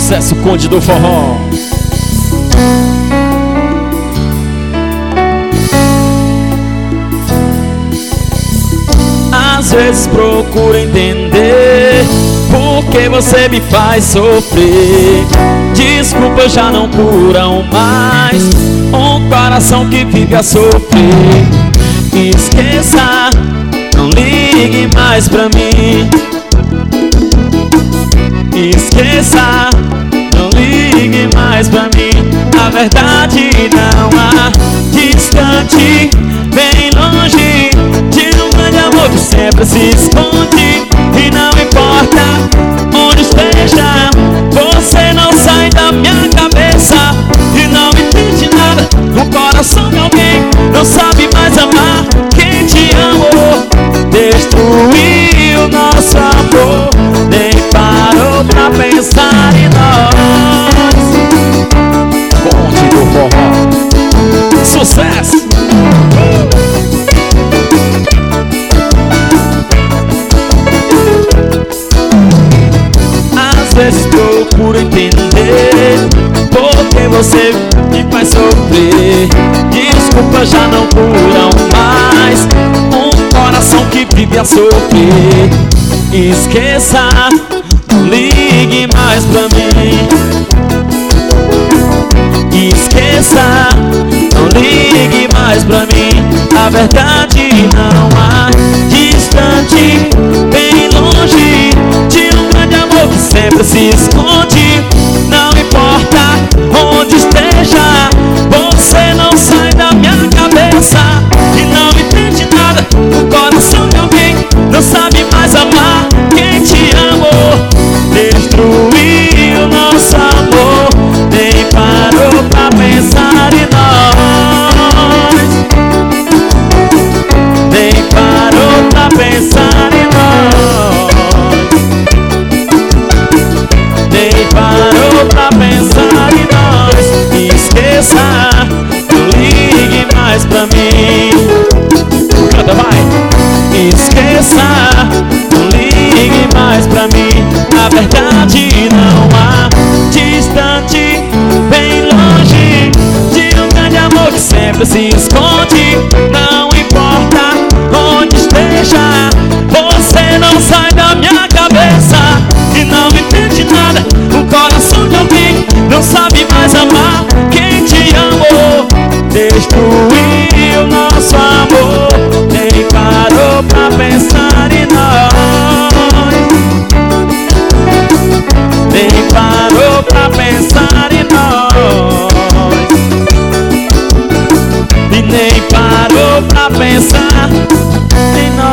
Sucesso, Conde do Forró. Às vezes procuro entender por que você me faz sofrer. Desculpas já não curam mais um coração que vive a sofrer. Esqueça, não ligue mais pra mim. Esqueça, não ligue mais pra mim. A verdade não há. Distante, bem longe de um grande amor que sempre se esconde. E não importa onde esteja, você não sai da minha cabeça. E não entende nada, o coração de alguém não sabe mais amar quem te amou. Destruiu nosso amor, nem parou pra pensar em nós. Conde do Forró. Sucesso! Às vezes procuro entender por que você me faz sofrer. Desculpas já não curam mais um coração que vive a sofrer. Esqueça, não ligue mais pra mim. Esqueça, não ligue mais pra mim. A verdade não há. Distante, bem longe de um grande amor que sempre se esconde. Não importa onde esteja, você não sai da minha cabeça. E não entende nada, o coração de alguém não sabe mais amar quem te amou. Destruiu nosso amor, nem parou pra pensar em nós. Nem parou pra pensar em nós. Nem parou pra pensar em nós. Esqueça, não ligue mais pra mim. Canta, vai! Esqueça, não ligue mais pra mim. A verdade não há. Distante, bem longe de um grande amor que sempre se esconde. Não importa onde esteja, você não sai da minha cabeça. E não entende nada, o coração de alguém não sabe mais amar quem te amou. Destruiu nosso amor, nem parou pra pensar em nós. Nem parou pra pensar em nós. E nem parou pra pensar